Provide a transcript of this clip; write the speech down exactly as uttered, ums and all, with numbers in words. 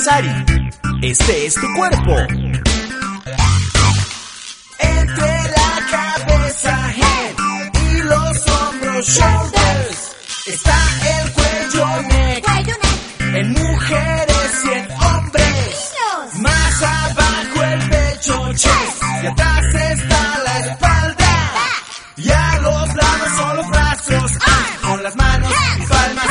Sari. Este es tu cuerpo. Entre la cabeza, head, y los hombros, shoulders, está el cuello, neck, Cuello, neck. en mujeres y en hombres. Niños. Más abajo el pecho, chest, y atrás está la espalda. Y a los lados son los brazos, ah, con las manos y palmas